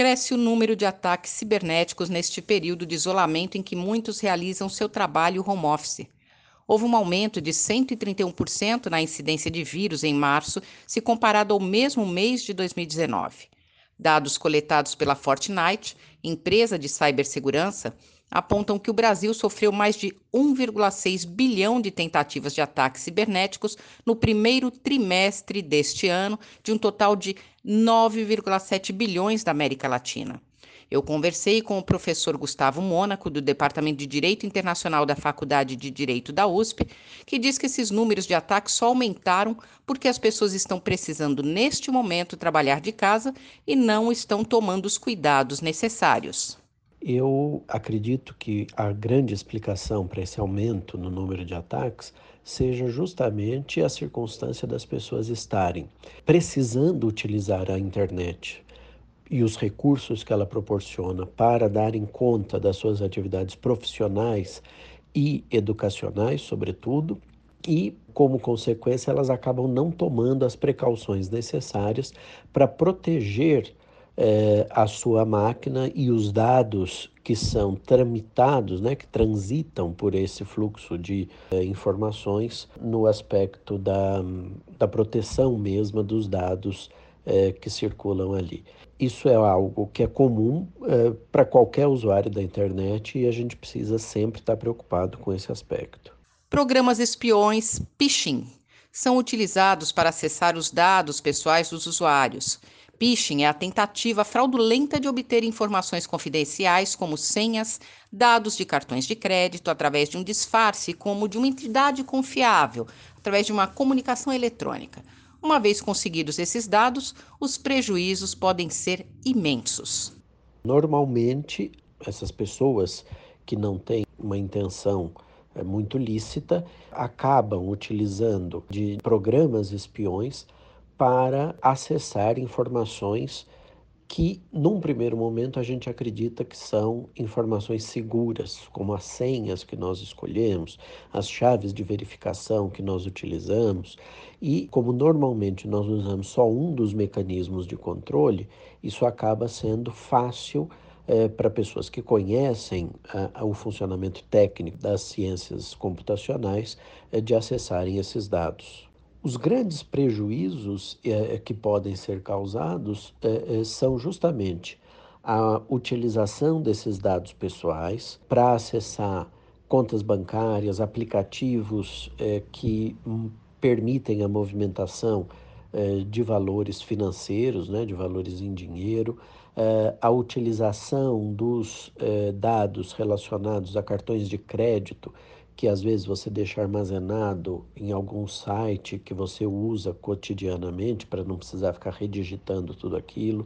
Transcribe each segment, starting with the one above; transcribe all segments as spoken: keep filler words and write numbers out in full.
Cresce o número de ataques cibernéticos neste período de isolamento em que muitos realizam seu trabalho home office. Houve um aumento de cento e trinta e um por cento na incidência de vírus em março, se comparado ao mesmo mês de dois mil e dezenove. Dados coletados pela Fortnite, empresa de cibersegurança, apontam que o Brasil sofreu mais de um vírgula seis bilhão de tentativas de ataques cibernéticos no primeiro trimestre deste ano, de um total de nove vírgula sete bilhões da América Latina. Eu conversei com o professor Gustavo Mônaco, do Departamento de Direito Internacional da Faculdade de Direito da U S P, que diz que esses números de ataques só aumentaram porque as pessoas estão precisando, neste momento, trabalhar de casa e não estão tomando os cuidados necessários. Eu acredito que a grande explicação para esse aumento no número de ataques seja justamente a circunstância das pessoas estarem precisando utilizar a internet e os recursos que ela proporciona para darem conta das suas atividades profissionais e educacionais, sobretudo, e, como consequência, elas acabam não tomando as precauções necessárias para proteger eh, a sua máquina e os dados que são tramitados, né, que transitam por esse fluxo de eh, informações no aspecto da, da proteção mesma dos dados eh, que circulam ali. Isso é algo que é comum eh, para qualquer usuário da internet e a gente precisa sempre estar preocupado com esse aspecto. Programas espiões phishing são utilizados para acessar os dados pessoais dos usuários. Phishing é a tentativa fraudulenta de obter informações confidenciais, como senhas, dados de cartões de crédito, através de um disfarce como de uma entidade confiável, através de uma comunicação eletrônica. Uma vez conseguidos esses dados, os prejuízos podem ser imensos. Normalmente, essas pessoas que não têm uma intenção é, muito lícita acabam utilizando de programas espiões para acessar informações que, num primeiro momento, a gente acredita que são informações seguras, como as senhas que nós escolhemos, as chaves de verificação que nós utilizamos, e como normalmente nós usamos só um dos mecanismos de controle, isso acaba sendo fácil eh, para pessoas que conhecem ah, o funcionamento técnico das ciências computacionais eh, de acessarem esses dados. Os grandes prejuízos eh, que podem ser causados eh, eh, são justamente a utilização desses dados pessoais para acessar contas bancárias, aplicativos eh, que hum, permitem a movimentação eh, de valores financeiros, né, de valores em dinheiro, eh, a utilização dos eh, dados relacionados a cartões de crédito que às vezes você deixa armazenado em algum site que você usa cotidianamente para não precisar ficar redigitando tudo aquilo,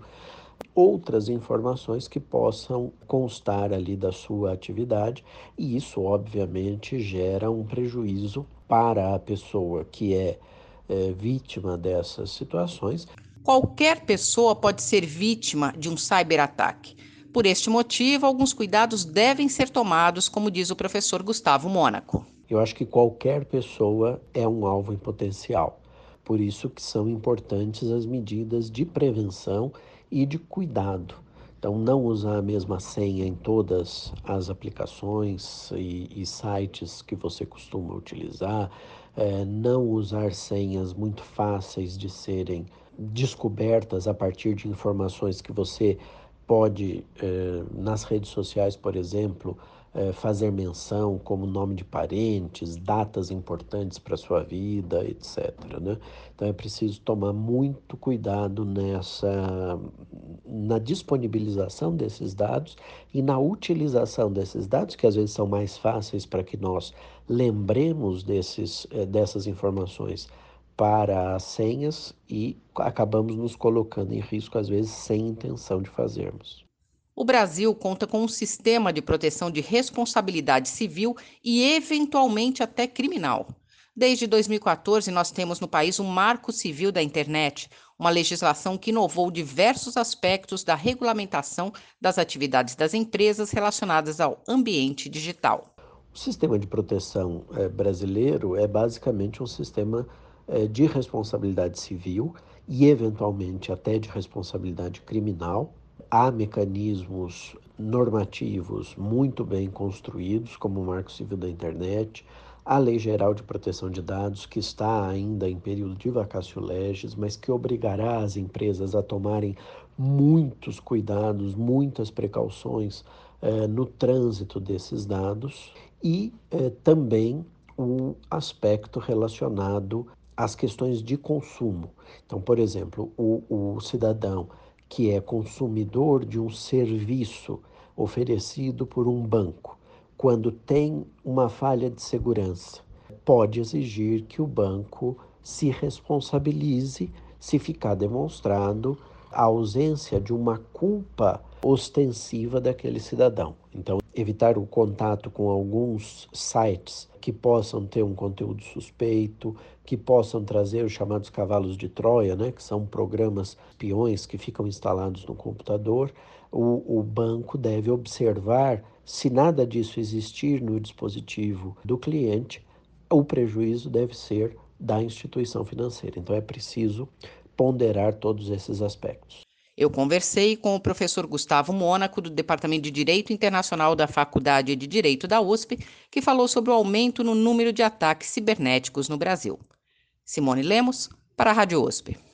outras informações que possam constar ali da sua atividade, e isso obviamente gera um prejuízo para a pessoa que é, é vítima dessas situações. Qualquer pessoa pode ser vítima de um cyberataque. Por este motivo, alguns cuidados devem ser tomados, como diz o professor Gustavo Mônaco. Eu acho que qualquer pessoa é um alvo em potencial. Por isso que são importantes as medidas de prevenção e de cuidado. Então, não usar a mesma senha em todas as aplicações e, e sites que você costuma utilizar, é, não usar senhas muito fáceis de serem descobertas a partir de informações que você pode, eh, nas redes sociais, por exemplo, eh, fazer menção como nome de parentes, datas importantes para a sua vida, etcétera, né? Então é preciso tomar muito cuidado nessa, na disponibilização desses dados e na utilização desses dados, que às vezes são mais fáceis para que nós lembremos desses, eh, dessas informações para as senhas e acabamos nos colocando em risco, às vezes, sem intenção de fazermos. O Brasil conta com um sistema de proteção de responsabilidade civil e, eventualmente, até criminal. Desde dois mil e quatorze, nós temos no país um Marco Civil da Internet, uma legislação que inovou diversos aspectos da regulamentação das atividades das empresas relacionadas ao ambiente digital. O sistema de proteção eh, brasileiro é basicamente um sistema eh, de responsabilidade civil e, eventualmente, até de responsabilidade criminal. há mecanismos normativos muito bem construídos, como o Marco Civil da Internet, a Lei Geral de Proteção de Dados, que está ainda em período de vacatio legis, mas que obrigará as empresas a tomarem muitos cuidados, muitas precauções eh, no trânsito desses dados e eh, também um aspecto relacionado às questões de consumo. Então, por exemplo, o, o cidadão que é consumidor de um serviço oferecido por um banco, quando tem uma falha de segurança, pode exigir que o banco se responsabilize se ficar demonstrado a ausência de uma culpa ostensiva daquele cidadão. Então, evitar o contato com alguns sites que possam ter um conteúdo suspeito, que possam trazer os chamados cavalos de Troia, né, que são programas espiões que ficam instalados no computador. O, o banco deve observar se nada disso existir no dispositivo do cliente, o prejuízo deve ser da instituição financeira. Então é preciso ponderar todos esses aspectos. Eu conversei com o professor Gustavo Mônaco, do Departamento de Direito Internacional da Faculdade de Direito da U S P, que falou sobre o aumento no número de ataques cibernéticos no Brasil. Simone Lemos, para a Rádio U S P.